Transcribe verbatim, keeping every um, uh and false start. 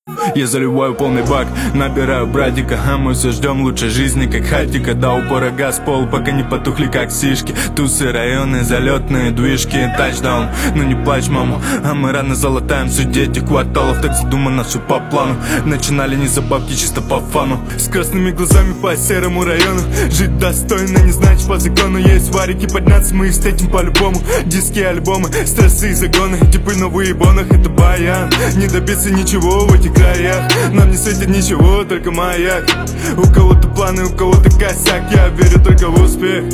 Я заливаю полный бак, набираю братика, а мы все ждем лучшей жизни, как хатика. До упора газ пол, пока не потухли, как сишки. Тусы, районы, залетные движки, тачдаун. Ну не плачь, мама, а мы рано залатаем суть этих кварталов. Так задумано все по плану. Начинали не за бабки, чисто по фану. С красными глазами по серому району. Жить достойно, не значит по закону. Есть варики, подняться мы встретим по-любому. Диски, альбомы, стрессы и загоны. Типы на выебонах, это баян. Не добиться ничего в этих краях. Нам не светит ничего, только маяк. У кого-то планы, у кого-то косяк. Я верю только в успех.